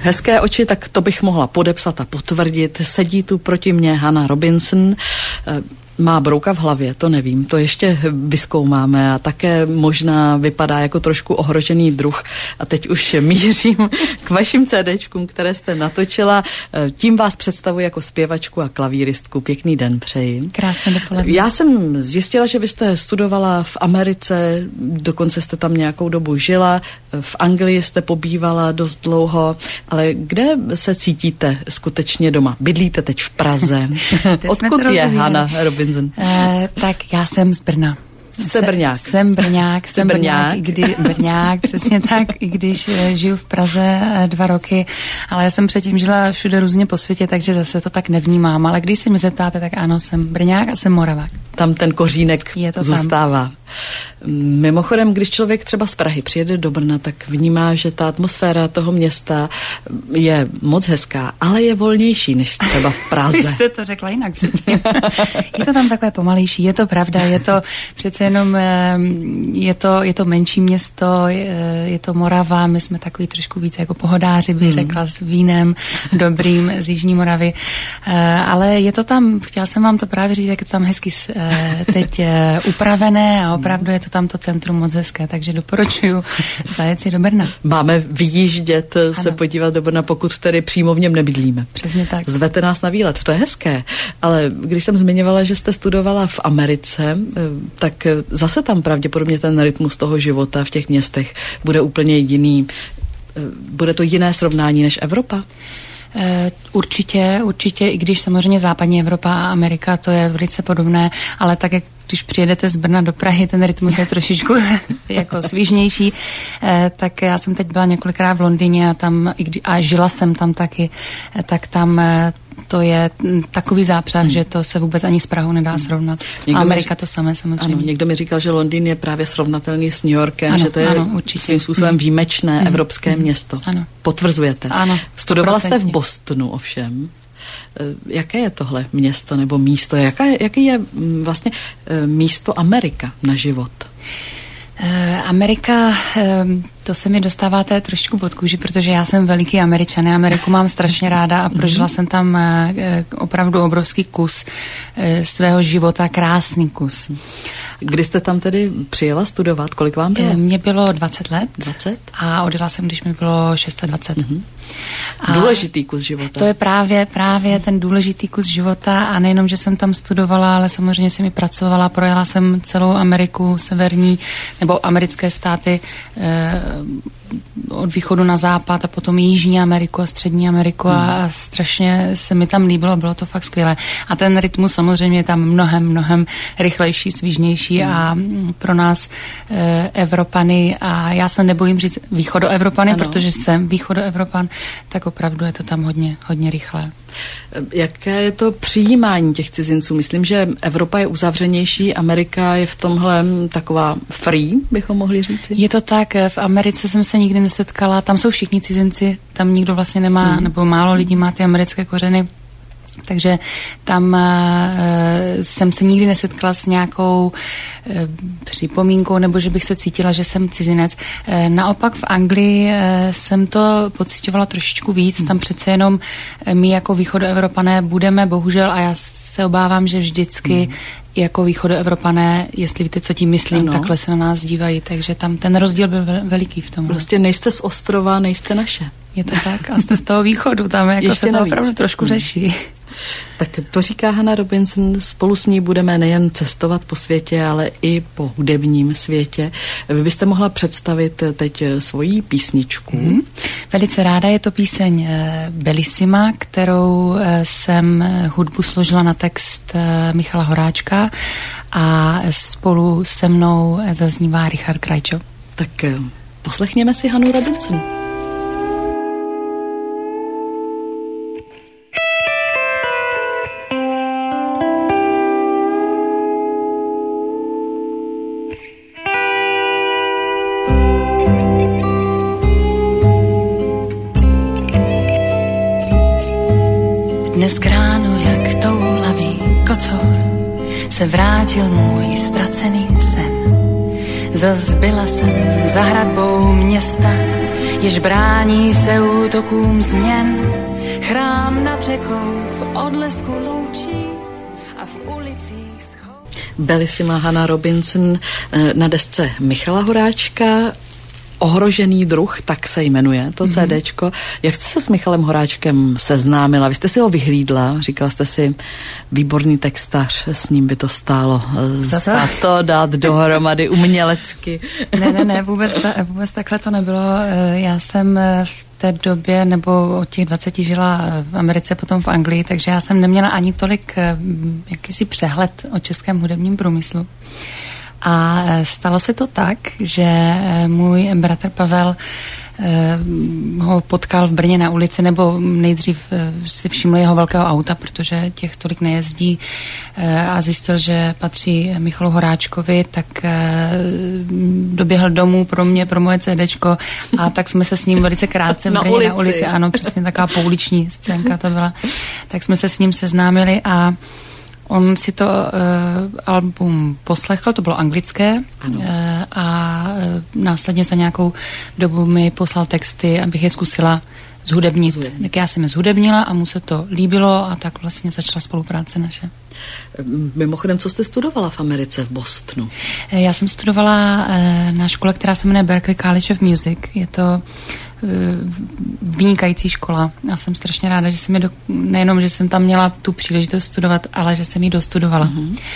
Hezké oči, tak to bych mohla podepsat a potvrdit. Sedí tu proti mně Hannah Robinson. Má brouka v hlavě, to nevím, to ještě vyzkoumáme a také možná vypadá jako trošku ohrožený druh. A teď už mířím k vašim CDčkům, které jste natočila. Tím vás představuji jako zpěvačku a klavíristku. Pěkný den přeji. Krásné dopoledne. Já jsem zjistila, že vy jste studovala v Americe, dokonce jste tam nějakou dobu žila, v Anglii jste pobývala dost dlouho, ale kde se cítíte skutečně doma? Bydlíte teď v Praze. Odkud je Hannah Robinson? Tak já jsem z Brna. Jste Brňák. Jsem Brňák, Brňák, přesně tak, i když žiju v Praze 2 roky, ale já jsem předtím žila všude různě po světě, takže zase to tak nevnímám, ale když se mi zeptáte, tak ano, jsem Brňák a jsem Moravák. Tam ten kořínek zůstává. Mimochodem, když člověk třeba z Prahy přijede do Brna, tak vnímá, že ta atmosféra toho města je moc hezká, ale je volnější než třeba v Praze. Vy jste to řekla jinak předtím. Je to tam takové pomalejší, je to pravda, je to přece jenom, je to menší město, je to Morava, my jsme takový trošku víc jako pohodáři, bych řekla, s vínem dobrým z Jižní Moravy, ale je to tam, chtěla jsem vám to právě říct, jak je to tam hezky teď upravené a opravdu je to tam to centrum moc hezké, takže doporučuju zajet si do Brna. Máme vyjíždět se podívat do Brna, pokud tedy přímo v něm nebydlíme. Přesně tak. Zvete nás na výlet, to je hezké. Ale když jsem zmiňovala, že jste studovala v Americe, tak zase tam pravděpodobně ten rytmus toho života v těch městech bude úplně jiný. Bude to jiné srovnání než Evropa? Určitě, i když samozřejmě západní Evropa a Amerika, to je velice podobné, ale tak, jak když přijedete z Brna do Prahy, ten rytmus je trošičku jako svížnější, tak já jsem teď byla několikrát v Londýně a tam, a žila jsem tam taky, tak tam to je takový zápřah, že to se vůbec ani s Prahou nedá srovnat. A Amerika to samé samozřejmě. Ano, někdo mi říkal, že Londýn je právě srovnatelný s New Yorkem, že to je svým způsobem výjimečné evropské město. Ano. Potvrzujete. Ano. Studovala jste v Bostonu ovšem. Jaké je tohle město nebo místo? Jaký je vlastně místo Amerika na život? Amerika, to se mi dostáváte trošku pod kůži, protože já jsem veliký Američan. Ameriku mám strašně ráda a prožila jsem tam opravdu obrovský kus svého života, krásný kus. Kdy jste tam tedy přijela studovat? Kolik vám bylo? Mně bylo 20 let. 20? A odjela jsem, když mi bylo 26. Důležitý kus života. To je právě ten důležitý kus života a nejenom, že jsem tam studovala, ale samozřejmě jsem i pracovala, projela jsem celou Ameriku, severní nebo americké státy od východu na západ a potom Jižní Ameriku a Střední Ameriku a strašně se mi tam líbilo, bylo to fakt skvělé. A ten rytmus samozřejmě je tam mnohem rychlejší, svížnější a pro nás Evropany, a já se nebojím říct východoevropany, protože jsem východoevropan, tak opravdu je to tam hodně rychlé. Jaké je to přijímání těch cizinců? Myslím, že Evropa je uzavřenější, Amerika je v tomhle taková free, bychom mohli říct. Je to tak, v Americe jsem se nikdy nesetkala, tam jsou všichni cizinci, tam nikdo vlastně nemá, nebo málo lidí má ty americké kořeny. Takže tam jsem se nikdy nesetkala s nějakou připomínkou, nebo že bych se cítila, že jsem cizinec. Naopak v Anglii jsem to pociťovala trošičku víc. Tam přece jenom my jako východoevropané budeme, bohužel, a já se obávám, že vždycky jako východoevropané, jestli víte, co tím myslím, takhle se na nás dívají. Takže tam ten rozdíl byl veliký v tom. Prostě nejste z ostrova, nejste naše. Je to tak a jste z toho východu, tam jako ještě se to opravdu trošku řeší. Tak to říká Hannah Robinson, spolu s ní budeme nejen cestovat po světě, ale i po hudebním světě. Vy byste mohla představit teď svoji písničku. Velice ráda, je to píseň Bellissima, kterou jsem hudbu složila na text Michala Horáčka a spolu se mnou zaznívá Richard Krajčo. Tak poslechněme si Hannu Robinson. Dnes k ránu, jak toulavý kocour, se vrátil můj ztracený sen. Zas byla jsem za hradbou města, jež brání se útokům změn. Chrám nad řekou v odlesku loučí a v ulicích Bellissima Hannah Robinson na desce Michala Horáčka. Ohrožený druh, tak se jmenuje to CDčko. Jak jste se s Michalem Horáčkem seznámila? Vy jste si ho vyhlídla, říkala jste si, výborný textař, s ním by to stálo za to dát dohromady umělecky. Ne, vůbec takhle to nebylo. Já jsem v té době, nebo od těch 20 žila v Americe, potom v Anglii, takže já jsem neměla ani tolik jakýsi přehled o českém hudebním průmyslu. A stalo se to tak, že můj bratr Pavel ho potkal v Brně na ulici, nebo nejdřív si všiml jeho velkého auta, protože těch tolik nejezdí, a zjistil, že patří Michalu Horáčkovi, tak doběhl domů pro moje CDčko a tak jsme se s ním velice krátce v Brně na ulici, ano, přesně taková pouliční scénka to byla, tak jsme se s ním seznámili a on si to album poslechl, to bylo anglické, a následně za nějakou dobu mi poslal texty, abych je zkusila zhudebnit. Tak já jsem je zhudebnila a mu se to líbilo a tak vlastně začala spolupráce naše. Mimochodem, co jste studovala v Americe, v Bostonu? Já jsem studovala na škole, která se jmenuje Berklee College of Music. Je to vynikající škola. Já jsem strašně ráda, že jsem nejenom, že jsem tam měla tu příležitost studovat, ale že jsem ji dostudovala.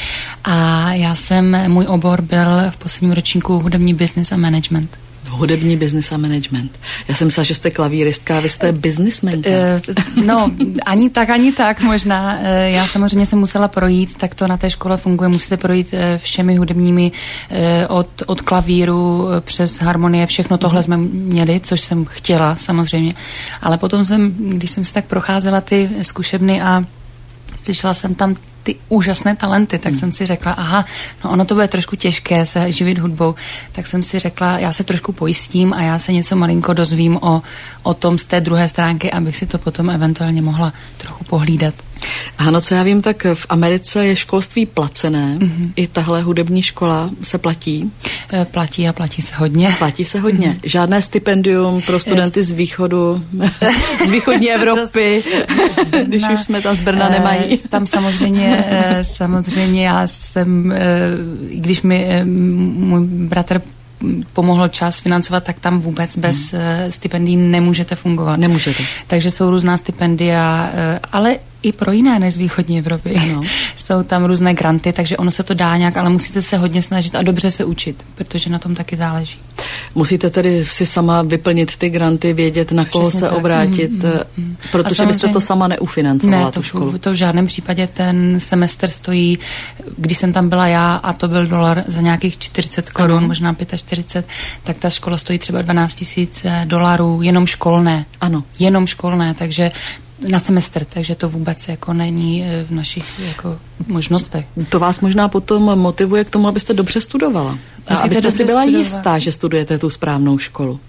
A můj obor byl v posledním ročníku hudební business a management. Hudební business a management. Já jsem myslela, že jste klavíristka, a vy jste businessmenka. No, ani tak možná. Já samozřejmě jsem musela projít, tak to na té škole funguje. Musíte projít všemi hudebními, od klavíru přes harmonie, všechno tohle jsme měli, což jsem chtěla samozřejmě. Ale potom když jsem si tak procházela ty zkušebny a slyšela jsem tam ty úžasné talenty, tak jsem si řekla, aha, no ono to bude trošku těžké se živit hudbou, tak jsem si řekla, já se trošku pojistím a já se něco malinko dozvím o tom z té druhé stránky, abych si to potom eventuálně mohla trochu pohlídat. Ano, co já vím, tak v Americe je školství placené. I tahle hudební škola se platí? Platí a platí se hodně. Platí se hodně. Žádné stipendium pro studenty z východu, z východní Evropy, když už jsme tam z Brna nemají. Tam samozřejmě já jsem, když mi můj bratr pomohl čas financovat, tak tam vůbec bez stipendií nemůžete fungovat. Nemůžete. Takže jsou různá stipendia, ale i pro jiné než z východní Evropy. Ano. Jsou tam různé granty, takže ono se to dá nějak, ale musíte se hodně snažit a dobře se učit, protože na tom taky záleží. Musíte tedy si sama vyplnit ty granty, vědět, na koho se obrátit, protože byste to sama neufinancovala, tu školu. To v žádném případě. Ten semestr stojí, když jsem tam byla já a to byl $, za nějakých 40 korun, možná 45, tak ta škola stojí třeba $12,000 jenom školné. Ano. Jenom školné, takže na semestr, takže to vůbec jako není v našich jako možnostech. To vás možná potom motivuje k tomu, abyste dobře studovala. A abyste si byla jistá, že studujete tu správnou školu.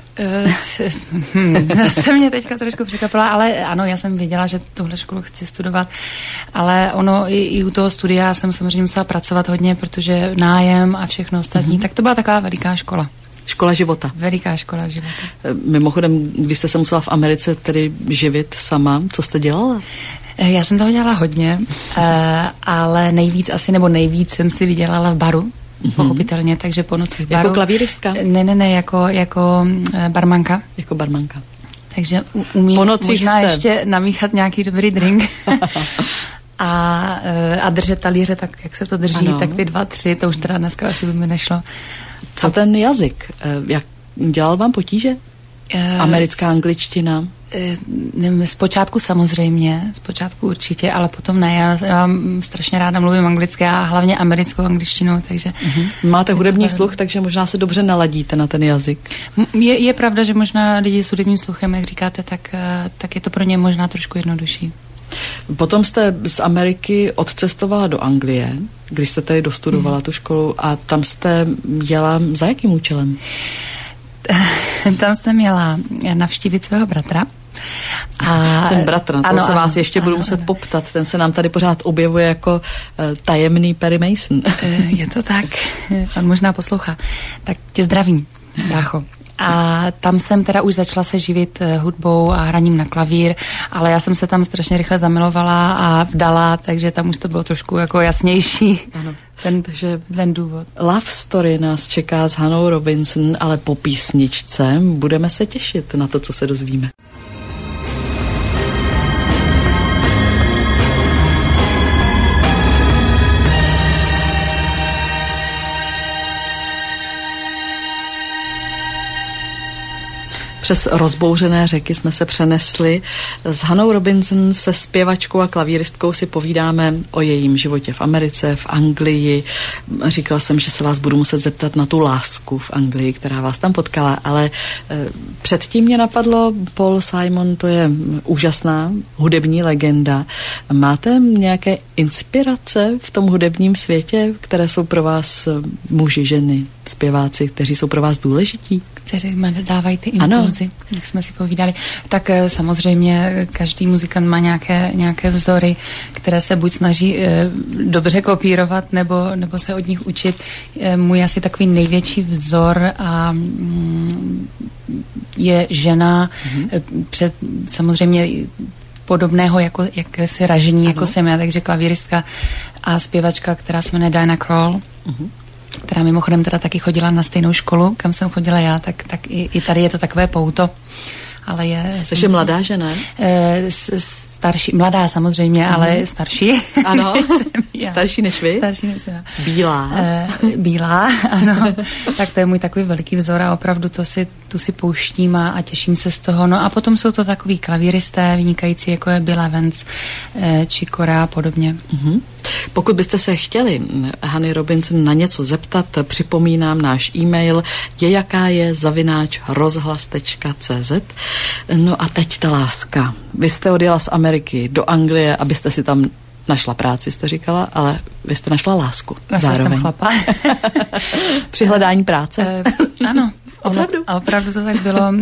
Jste mě teďka trošku překvapila, ale ano, já jsem věděla, že tuhle školu chci studovat, ale ono i u toho studia jsem samozřejmě musela pracovat hodně, protože nájem a všechno ostatní, tak to byla taková veliká škola. Škola života. Veliká škola života. Mimochodem, když jste se musela v Americe tedy živit sama, co jste dělala? Já jsem toho dělala hodně, ale nejvíc jsem si vydělala v baru, pochopitelně, takže po nocích baru. Jako klavíristka? Ne, jako barmanka. Jako barmanka. Takže umím možná ještě namíchat nějaký dobrý drink. a držet talíře tak, jak se to drží, tak ty 2, 3, to už teda dneska asi by mi nešlo. Co ten jazyk? Jak dělal vám potíže? Americká angličtina? Zpočátku samozřejmě, zpočátku určitě, ale potom ne. Já strašně ráda mluvím anglicky a hlavně americkou angličtinou, takže... Máte hudební sluch, takže možná se dobře naladíte na ten jazyk. Je pravda, že možná lidi s hudebním sluchem, jak říkáte, tak je to pro ně možná trošku jednodušší. Potom jste z Ameriky odcestovala do Anglie, když jste tady dostudovala tu školu, a tam jste jela za jakým účelem? Tam jsem jela navštívit svého bratra. A ten bratr, na to se vás ještě budu muset poptat, ten se nám tady pořád objevuje jako tajemný Perry Mason. Je to tak, on možná poslouchá. Tak tě zdravím, brácho. A tam jsem teda už začala se živit hudbou a hraním na klavír, ale já jsem se tam strašně rychle zamilovala a vdala, takže tam už to bylo trošku jako jasnější. Ano. Ten důvod. Love Story nás čeká s Hannou Robinson, ale po písničce budeme se těšit na to, co se dozvíme. Přes rozbouřené řeky jsme se přenesli. S Hannou Robinson, se zpěvačkou a klavíristkou, si povídáme o jejím životě v Americe, v Anglii. Říkala jsem, že se vás budu muset zeptat na tu lásku v Anglii, která vás tam potkala, ale předtím mě napadlo, Paul Simon, to je úžasná hudební legenda. Máte nějaké inspirace v tom hudebním světě, které jsou pro vás muži, ženy, zpěváci, kteří jsou pro vás důležití? Kteří dávají ty impulzy, jak jsme si povídali. Tak samozřejmě každý muzikant má nějaké vzory, které se buď snaží dobře kopírovat, nebo se od nich učit. Můj asi takový největší vzor a je žena samozřejmě podobného jak se ražení, jako jsem já, takže klavíristka a zpěvačka, která se jmenuje Diana Krall, která mimochodem teda taky chodila na stejnou školu, kam jsem chodila já, tak i tady je to takové pouto. Ale je... Jsi mladá žena? Starší, mladá samozřejmě, ale starší. Ano, starší než vy? Starší než já. Bílá. Bílá, ano. Tak to je můj takový veliký vzor a opravdu tu si pouštím a těším se z toho. No a potom jsou to takový klavíristé vynikající, jako je Bill Evans, či Cora a podobně. Pokud byste se chtěli Hanny Robinson na něco zeptat, připomínám náš e-mail @rozhlas.cz. No a teď ta láska. Vy jste odjela z Ameriky do Anglie, abyste si tam našla práci, jste říkala, ale vy jste našla lásku. Našla zároveň. Jsem chlapa. Při hledání práce? Ano. Opravdu? A opravdu to tak bylo.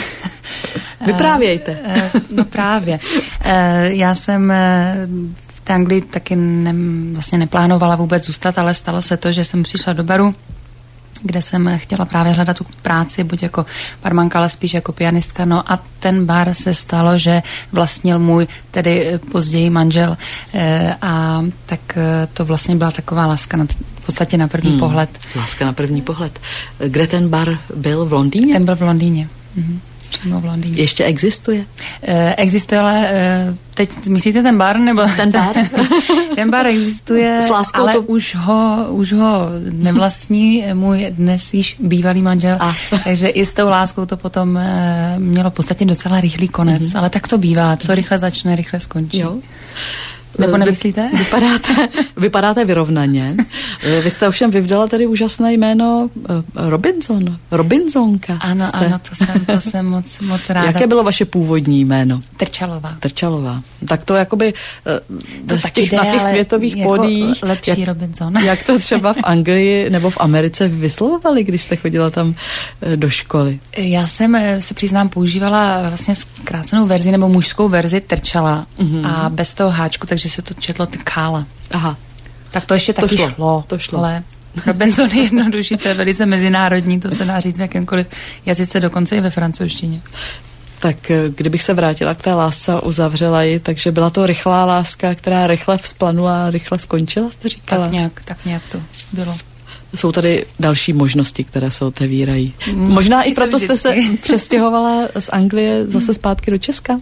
Vyprávějte. No právě. Já jsem v té Anglii taky vlastně neplánovala vůbec zůstat, ale stalo se to, že jsem přišla do baru, kde jsem chtěla právě hledat tu práci, buď jako barmanka, ale spíš jako pianistka. No a ten bar se stalo, že vlastnil můj, tedy později manžel. A tak to vlastně byla taková láska v podstatě na první pohled. Láska na první pohled. Kde ten bar byl? V Londýně? Ten byl v Londýně. Přímo v Londýně. Ještě existuje? Existuje, ale teď myslíte ten bar? Nebo ten bar? Ten bar existuje, ale už ho nevlastní můj dnes již bývalý manžel. Takže i s tou láskou to potom mělo v podstatě docela rychlý konec. Ale tak to bývá. Co rychle začne, rychle skončí. Jo. Nebo nemyslíte? Vypadáte vyrovnaně. Vy jste ovšem vyvdala tady úžasné jméno Robinson. Robinsonka. Ano, to jsem moc ráda. Jaké bylo vaše původní jméno? Trčalová. Tak to jakoby na těch světových jako pódiích. Lepší Robinson. Jak to třeba v Anglii nebo v Americe vyslovovali, když jste chodila tam do školy? Já jsem, se přiznám, používala vlastně zkrácenou verzi nebo mužskou verzi Trčala a bez toho háčku, takže se to četlo Trkála. Aha. Tak to ještě taky šlo. To šlo. Ale Robinson je jednodušší, to je velice mezinárodní, to se dá říct v jakémkoliv jazyce, dokonce i ve francouzštině. Tak kdybych se vrátila k té lásce a uzavřela ji, takže byla to rychlá láska, která rychle vzplanula a rychle skončila, jste říkala? Tak nějak to bylo. Jsou tady další možnosti, které se otevírají. Možná i proto jste se přestěhovala z Anglie zase zpátky do Česka?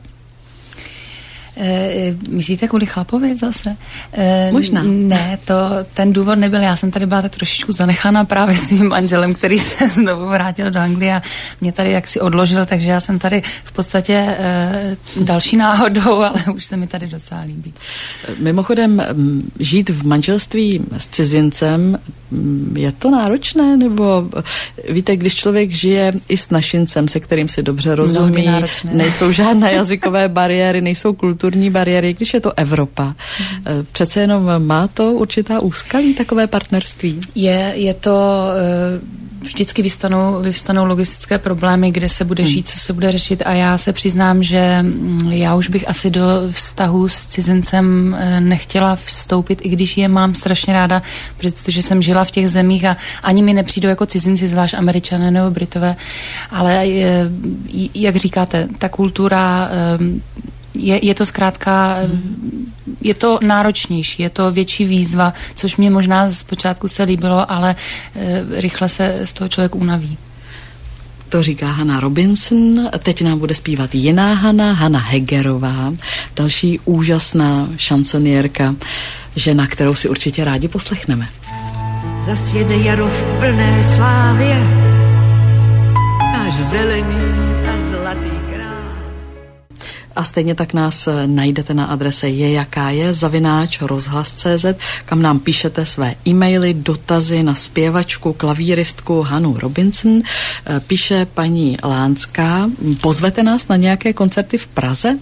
Myslíte kvůli chlapovi zase? Možná. Ne, ten důvod nebyl. Já jsem tady byla tak trošičku zanechána právě s tím manželem, který se znovu vrátil do Anglie a mě tady jaksi odložil, takže já jsem tady v podstatě další náhodou, ale už se mi tady docela líbí. Mimochodem, žít v manželství s cizincem, je to náročné? Nebo víte, když člověk žije i s našincem, se kterým si dobře rozumí, nejsou žádné jazykové bariéry, nejsou kulturní bariéry, když je to Evropa. Přece jenom má to určitá úskalí, takové partnerství? Je to vždycky vyvstanou logistické problémy, kde se bude žít, co se bude řešit a já se přiznám, že já už bych asi do vztahu s cizincem nechtěla vstoupit, i když je mám strašně ráda, protože jsem žila v těch zemích a ani mi nepřijdou jako cizinci, zvlášť Američané nebo Britové, ale jak říkáte, ta kultura je to zkrátka, je to náročnější, je to větší výzva, což mě možná zpočátku se líbilo, ale rychle se z toho člověk unaví. To říká Hannah Robinson. Teď nám bude zpívat jiná Hannah Hegerová, další úžasná šansonierka, žena, kterou si určitě rádi poslechneme. Zas jede jaro v plné slávě, náš zelený a zlatý král. A stejně tak nás najdete na adrese @rozhlas.cz, kam nám píšete své e-maily, dotazy na zpěvačku, klavíristku Hannu Robinson. Píše paní Lánská, pozvete nás na nějaké koncerty v Praze?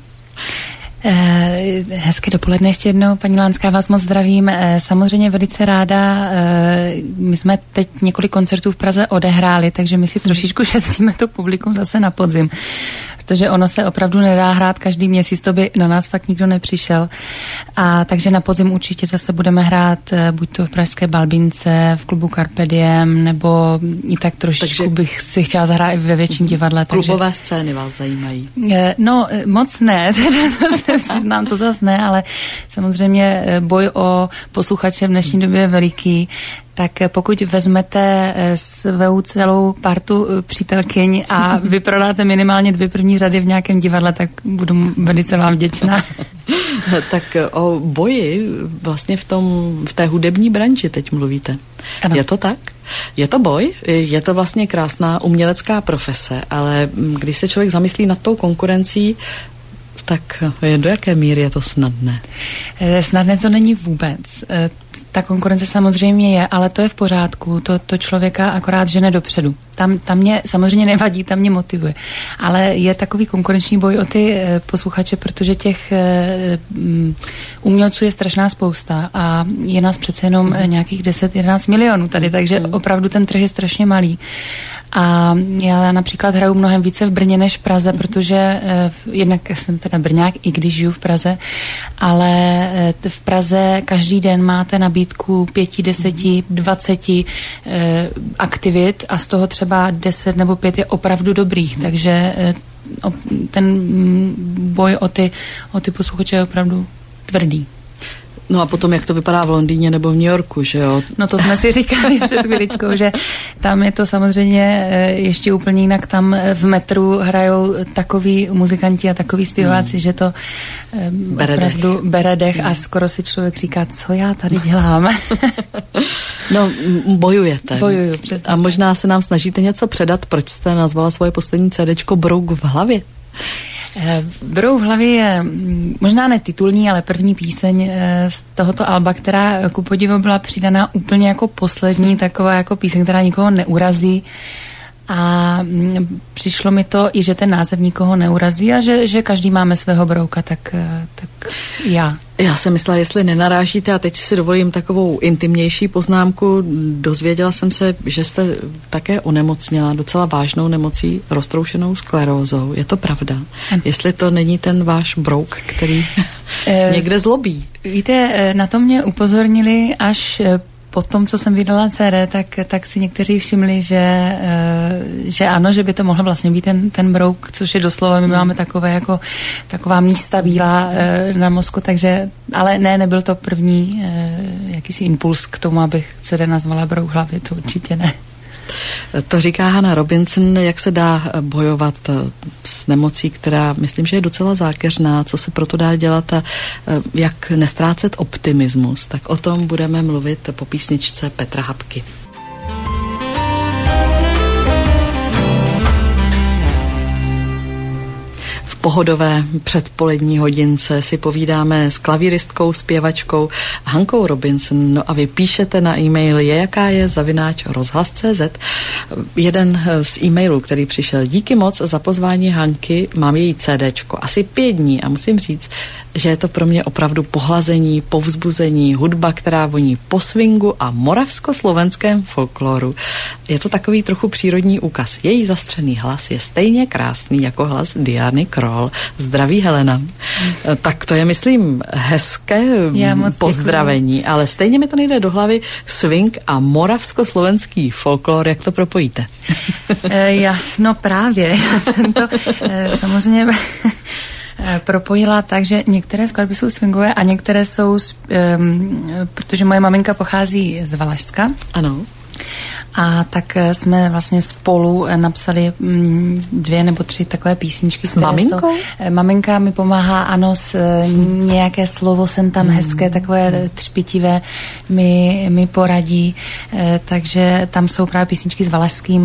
Hezké dopoledne ještě jednou, paní Lánská, vás moc zdravím. Samozřejmě velice ráda. My jsme teď několik koncertů v Praze odehráli, takže my si trošičku šetříme to publikum zase na podzim, protože ono se opravdu nedá hrát každý měsíc, to by na nás fakt nikdo nepřišel. A takže na podzim určitě zase budeme hrát buď to v pražské Balbínce, v klubu Carpe Diem, nebo i tak trošičku bych si chtěla zahrát i ve větším divadle. Klubové scény vás zajímají? No, moc ne, přiznám, to zase ne, ale samozřejmě boj o posluchače v dnešní době je veliký, tak pokud vezmete svou celou partu přítelkyň a vyprodáte minimálně 2 první řady v nějakém divadle, tak budu velice vám vděčná. Tak o boji vlastně v té hudební branži teď mluvíte. Ano. Je to tak? Je to boj, je to vlastně krásná umělecká profese, ale když se člověk zamyslí nad tou konkurencí, tak do jaké míry je to snadné? Snadné to není vůbec. Ta konkurence samozřejmě je, ale to je v pořádku. To člověka akorát žene dopředu. Tam mě samozřejmě nevadí, tam mě motivuje. Ale je takový konkurenční boj o ty posluchače, protože těch umělců je strašná spousta a je nás přece jenom nějakých 10-11 milionů tady, takže opravdu ten trh je strašně malý. A já například hraju mnohem více v Brně než v Praze, protože jednak jsem teda Brňák, i když žiju v Praze, ale v Praze každý den máte nabídku 5, 10, 20 aktivit a z toho třeba 10 nebo 5 je opravdu dobrých, takže ten boj o ty posluchače je opravdu tvrdý. No a potom, jak to vypadá v Londýně nebo v New Yorku, že jo? No to jsme si říkali před chviličkou, že tam je to samozřejmě ještě úplně jinak. Tam v metru hrajou takový muzikanti a takový zpěváci, že to opravdu bere dech a skoro si člověk říká, co já tady dělám. No, bojujete. Bojuju, přesně. A možná se nám snažíte něco předat, proč jste nazvala svoje poslední CDčko Brouk v hlavě? Brouk v hlavě je možná ne titulní, ale první píseň z tohoto alba, která ku podivu byla přidaná úplně jako poslední, taková jako píseň, která nikoho neurazí. A přišlo mi to i, že ten název nikoho neurazí a že každý máme svého brouka, tak já. Já jsem myslela, jestli nenarážíte, a teď si dovolím takovou intimnější poznámku. Dozvěděla jsem se, že jste také onemocněla docela vážnou nemocí, roztroušenou sklerózou. Je to pravda? Jestli to není ten váš brouk, který někde zlobí. Víte, na to mě upozornili až po tom, co jsem vydala CD, tak si někteří všimli, že ano, že by to mohl vlastně být ten brouk, což je doslova, my máme taková místa bílá na mozku, takže, ale nebyl to první jakýsi impuls k tomu, abych CD nazvala brouk hlavy, to určitě ne. To říká Hannah Robinson, jak se dá bojovat s nemocí, která myslím, že je docela zákeřná, co se proto dá dělat a jak nestrácet optimismus. Tak o tom budeme mluvit po písničce Petra Habky. Pohodové předpolední hodince si povídáme s klavíristkou, zpěvačkou Hankou Robinson. No a vy píšete na e-mail @rozhlas.cz. Jeden z e-mailů, který přišel: díky moc za pozvání Hanky, mám její CDčko asi 5 dní a musím říct, že je to pro mě opravdu pohlazení, povzbuzení, hudba, která voní po swingu a moravsko-slovenském folkloru. Je to takový trochu přírodní úkaz. Její zastřený hlas je stejně krásný jako hlas Diany Krol. Zdraví Helena. Tak to je, myslím, hezké pozdravení, ale stejně mi to nejde do hlavy swing a moravsko-slovenský folklor. Jak to propojíte? Jasno, právě. Já jsem to samozřejmě propojila tak, že některé skladby jsou swingové a některé jsou, protože moje maminka pochází z Valašska. Ano. A tak jsme vlastně spolu napsali 2 nebo 3 takové písničky. S maminkou? Maminka mi pomáhá, ano, nějaké slovo jsem tam hezké, takové třpitivé mi poradí, takže tam jsou právě písničky s valašským,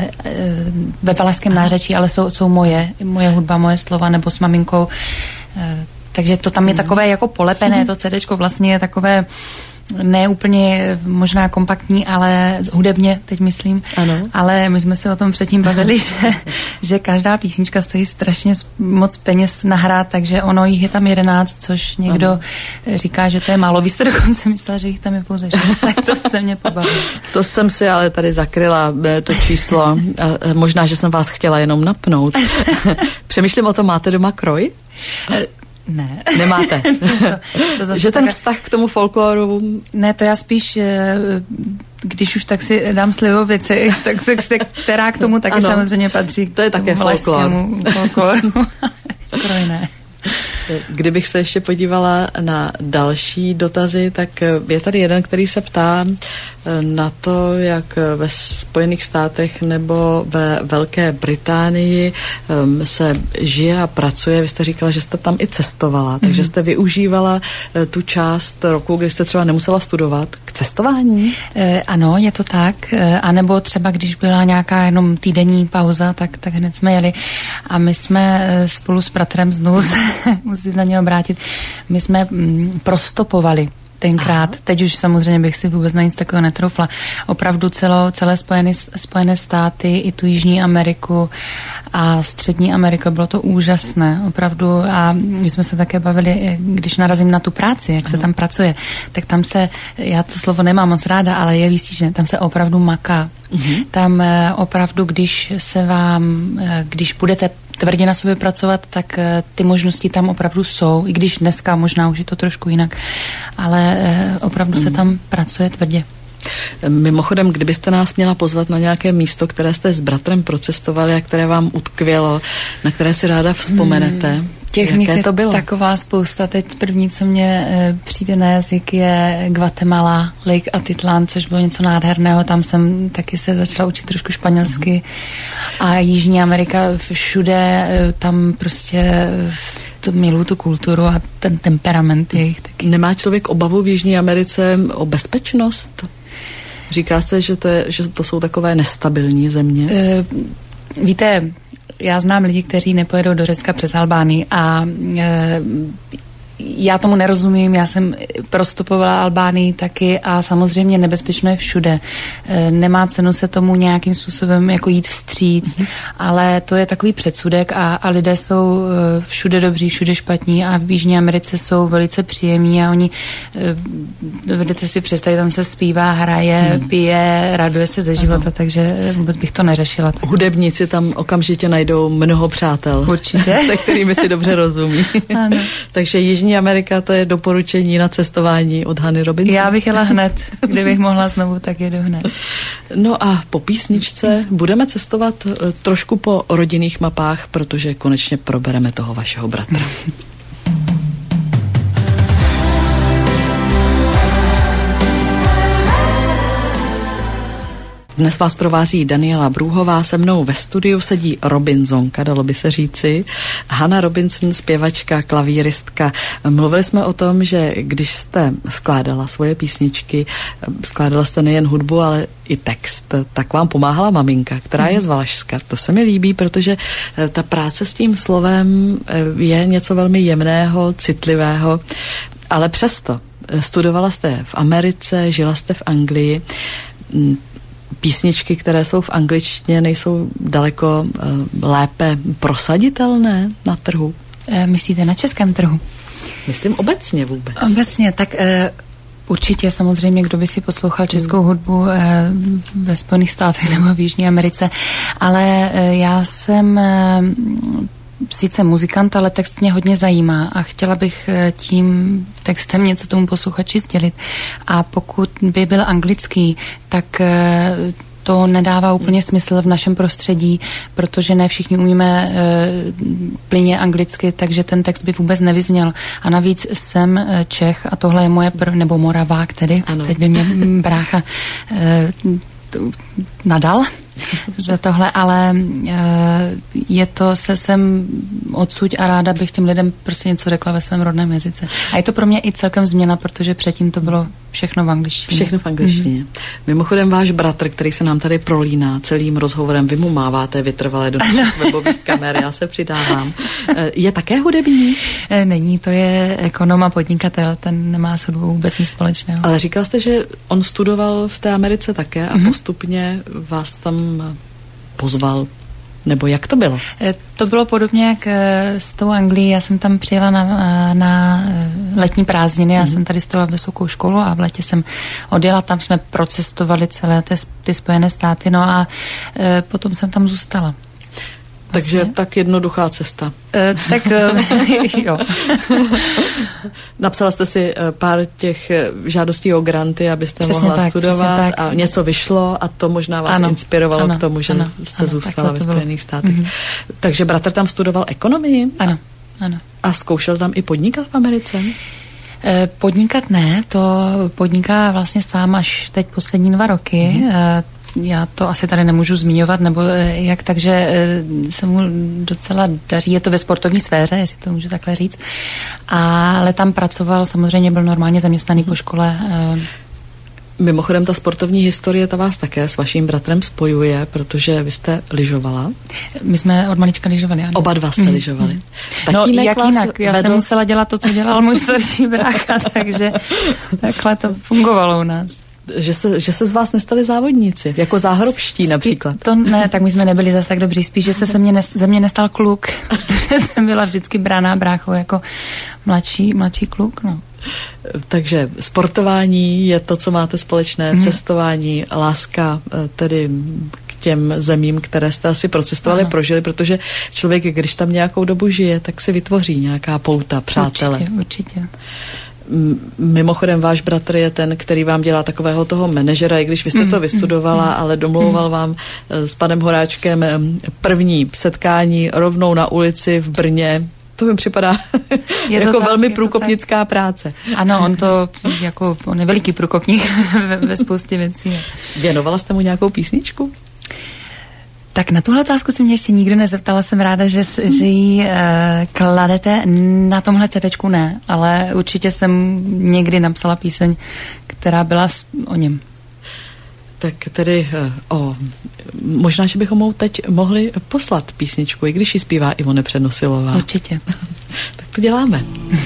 ve valašském nářečí, ale jsou moje hudba, moje slova, nebo s maminkou, takže to tam je takové jako polepené, to CDčko vlastně je takové ne úplně možná kompaktní, ale hudebně, teď myslím. Ano. Ale my jsme si o tom předtím bavili, že každá písnička stojí strašně moc peněz nahrát, takže ono jich je tam 11, což někdo říká, že to je málo. Vy jste dokonce myslela, že jich tam je pouze 6, tak to jste mě pobavili. To jsem si ale tady zakryla, to číslo. A možná, že jsem vás chtěla jenom napnout. Přemýšlím o tom, máte doma kroj? Ne. Nemáte. to zase že ten vztah k tomu folkloru... Ne, to já spíš, když už tak si dám slivovici, která k tomu taky samozřejmě patří. To je také folkloru. Kroj ne. Kdybych se ještě podívala na další dotazy, tak je tady jeden, který se ptá na to, jak ve Spojených státech nebo ve Velké Británii se žije a pracuje. Vy jste říkala, že jste tam i cestovala, takže jste využívala tu část roku, kdy jste třeba nemusela studovat k cestování? Ano, je to tak. A nebo třeba, když byla nějaká jenom týdenní pauza, tak hned jsme jeli. A my jsme spolu s bratrem znovu musím na ně obrátit. My jsme prostopovali tenkrát. Aha. Teď už samozřejmě bych si vůbec na nic takového netroufla. Opravdu celé Spojené státy, i tu Jižní Ameriku a Střední Amerika, bylo to úžasné, opravdu. A my jsme se také bavili, když narazím na tu práci, jak se tam pracuje, tak tam se, já to slovo nemám moc ráda, ale je výstižné, tam se opravdu maká. Tam opravdu, když budete tvrdě na sobě pracovat, tak ty možnosti tam opravdu jsou, i když dneska možná už je to trošku jinak, ale opravdu se tam pracuje tvrdě. Mimochodem, kdybyste nás měla pozvat na nějaké místo, které jste s bratrem procestovali a které vám utkvělo, na které si ráda vzpomenete, těch míst je taková spousta. Teď první, co mě přijde na jazyk, je Guatemala, Lake Atitlán, což bylo něco nádherného. Tam jsem taky se začala učit trošku španělsky. A Jižní Amerika, všude tam prostě to miluju tu kulturu a ten temperament jejich taky. Nemá člověk obavu v Jižní Americe o bezpečnost? Říká se, že to jsou takové nestabilní země. Víte, já znám lidi, kteří nepojedou do Řecka přes Albánii a já tomu nerozumím, já jsem prostupovala Albánii taky a samozřejmě nebezpečno je všude. Nemá cenu se tomu nějakým způsobem jako jít vstříc, ale to je takový předsudek a lidé jsou všude dobří, všude špatní a v Jižní Americe jsou velice příjemní a oni, dovedete si představit, tam se zpívá, hraje, pije, raduje se ze života, takže vůbec bych to neřešila. Tak. Hudebníci tam okamžitě najdou mnoho přátel. Určitě. Se kterými si dobře rozumí. Ano. Takže Jižní Amerika, to je doporučení na cestování od Hany Robinson. Já bych jela hned. Kdybych mohla znovu, tak jedu hned. No a po písničce budeme cestovat trošku po rodinných mapách, protože konečně probereme toho vašeho bratra. Dnes vás provází Daniela Brůhová, se mnou ve studiu sedí Robinsonka, dalo by se říci. Hana Robinson, zpěvačka, klavíristka. Mluvili jsme o tom, že když jste skládala svoje písničky, skládala jste nejen hudbu, ale i text, tak vám pomáhala maminka, která je z Valašska. To se mi líbí, protože ta práce s tím slovem je něco velmi jemného, citlivého, ale přesto studovala jste v Americe, žila jste v Anglii. Písničky, které jsou v angličtině, nejsou daleko lépe prosaditelné na trhu? Myslíte na českém trhu? Myslím obecně vůbec. Obecně, tak určitě samozřejmě, kdo by si poslouchal českou hudbu ve Spojených státech nebo v Jižní Americe, ale já jsem sice muzikant, ale text mě hodně zajímá a chtěla bych tím textem něco tomu posluchači sdělit. A pokud by byl anglický, tak to nedává úplně smysl v našem prostředí, protože ne všichni umíme plyně anglicky, takže ten text by vůbec nevyzněl. A navíc jsem Čech a tohle je moje, nebo Moravák tedy, ano. Teď by mě brácha nadal za tohle, ale je to, jsem odsud a ráda bych těm lidem prostě něco řekla ve svém rodném jazyce. A je to pro mě i celkem změna, protože předtím to bylo všechno v angličtině. Všechno v angličtině. Mimochodem váš bratr, který se nám tady prolíná celým rozhovorem, vy mu máváte vytrvale do našich webových kamer, já se přidávám. Je také hudební? Není, to je ekonom a podnikatel, ten nemá s hudbou vůbec nic společného. Ale říkal jste, že on studoval v té Americe také a postupně vás tam pozval. Nebo jak to bylo? To bylo podobně jak s tou Anglií. Já jsem tam přijela na letní prázdniny. Já jsem tady studovala vysokou školu a v létě jsem odjela. Tam jsme procestovali celé ty Spojené státy. No a potom jsem tam zůstala. Takže tak jednoduchá cesta. Tak jo. Napsala jste si pár těch žádostí o granty, abyste mohla studovat a něco vyšlo a to možná vás inspirovalo k tomu, že jste zůstala ve Spojených státech. Takže bratr tam studoval ekonomii? Ano. A zkoušel tam i podnikat v Americe? Podnikat ne, to podniká vlastně sám až teď poslední 2 roky. Já to asi tady nemůžu zmiňovat, nebo jak, takže se mu docela daří, je to ve sportovní sféře, jestli to můžu takhle říct. Ale tam pracoval, samozřejmě byl normálně zaměstnaný po škole. Mimochodem, ta sportovní historie, ta vás také s vaším bratrem spojuje, protože vy jste lyžovala. My jsme od malička lyžovali, ano. Oba dva jste lyžovali. No, jak jinak? Já jsem musela dělat to, co dělal můj starší brácha, takže takhle to fungovalo u nás. Že se z vás nestali závodníci, jako záhrobští například. To ne, tak my jsme nebyli zase tak dobří, spíš, že se ze mě nestal kluk, protože jsem byla vždycky brána bráchou jako mladší kluk, no. Takže sportování je to, co máte společné, cestování, láska tedy k těm zemím, které jste asi procestovali, prožili, protože člověk, když tam nějakou dobu žije, tak si vytvoří nějaká pouta, přátele. Určitě. Mimochodem, váš bratr je ten, který vám dělá takového toho manažera, i když vy jste to vystudovala, ale domlouval vám s panem Horáčkem první setkání rovnou na ulici v Brně. To mi připadá jako velmi průkopnická práce. Ano, on je veliký průkopník ve spoustě věcí. Věnovala jste mu nějakou písničku? Tak na tuhle otázku si mě ještě nikdy nezeptala, jsem ráda, že ji kladete. Na tomhle CDčku ne, ale určitě jsem někdy napsala píseň, která byla o něm. Tak tedy možná, že bychom mu teď mohli poslat písničku, i když ji zpívá Ivone Přenosilová. Určitě. Tak to děláme.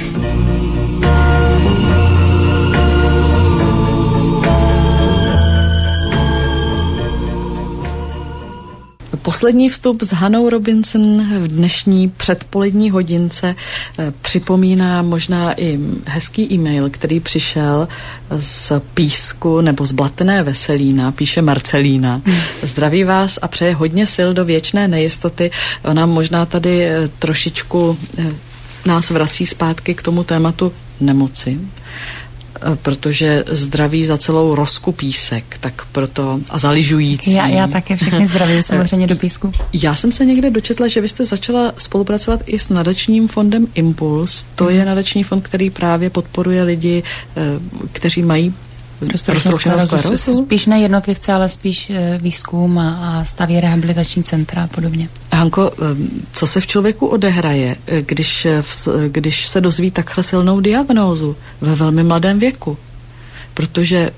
Poslední vstup s Hanou Robinson v dnešní předpolední hodince připomíná možná i hezký e-mail, který přišel z Písku nebo z Blatné Veselína, píše Marcelína. Zdraví vás a přeje hodně sil do věčné nejistoty. Ona možná tady trošičku nás vrací zpátky k tomu tématu nemoci, protože zdraví za celou Rosku Písek, tak proto a za lyžující. Já také všechny zdravím samozřejmě do Písku. Já jsem se někde dočetla, že vy jste začala spolupracovat i s nadačním fondem Impuls. To je nadační fond, který právě podporuje lidi, kteří mají roztroušenou sklerózu. Spíš ne jednotlivce, ale spíš výzkum a staví rehabilitační centra a podobně. Hanko, co se v člověku odehraje, když se dozví takhle silnou diagnózu ve velmi mladém věku? Protože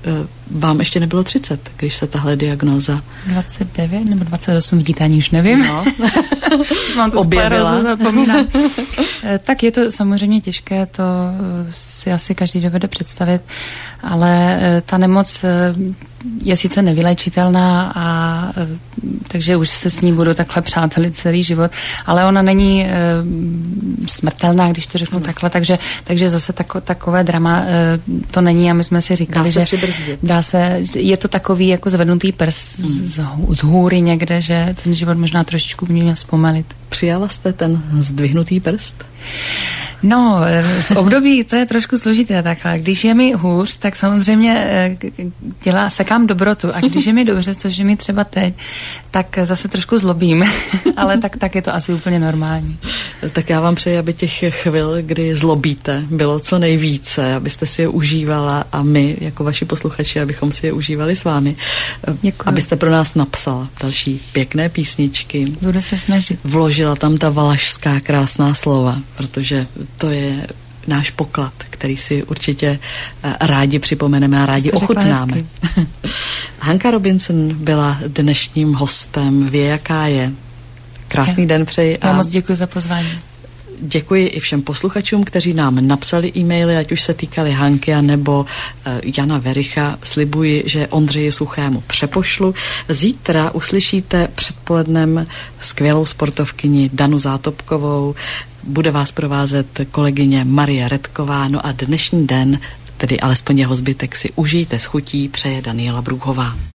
vám ještě nebylo 30, když se tahle diagnóza 29 nebo 28, vidíte, ani už nevím. No. Už mám to objevila. Zapomínám. Tak je to samozřejmě těžké, to si asi každý dovede představit, ale ta nemoc je sice nevyléčitelná, a takže už se s ní budu takhle přátelit celý život, ale ona není smrtelná, když to řeknu takhle, takže zase takové drama to není, a my jsme si říkali, že je to takový jako zvednutý prst z hůry někde, že ten život možná trošičku by měl zpomalit. Přijala jste ten zdvihnutý prst? No, v období to je trošku složité takhle. Když je mi hůř, tak samozřejmě sekám dobrotu, a když je mi dobře, což je mi třeba teď, tak zase trošku zlobím, ale tak je to asi úplně normální. Tak já vám přeji, aby těch chvil, kdy zlobíte, bylo co nejvíce, abyste si je užívala, a my, jako vaši posluchači, abychom si je užívali s vámi. Děkuji. Abyste pro nás napsala další pěkné písničky. Budu se snažit. Vložila tam ta valašská krásná slova, protože to je náš poklad, který si určitě rádi připomeneme a rádi ochutnáme. Hanka Robinson byla dnešním hostem Vě, jaká je. Krásný den přeji. Já moc děkuji za pozvání. Děkuji i všem posluchačům, kteří nám napsali e-maily, ať už se týkali Hanky nebo Jana Vericha. Slibuji, že Ondřeji Suchému přepošlu. Zítra uslyšíte předpolednem skvělou sportovkyni Danu Zátopkovou. Bude vás provázet kolegyně Marie Redková. No a dnešní den, tedy alespoň jeho zbytek, si užijte s chutí, přeje Daniela Brůhová.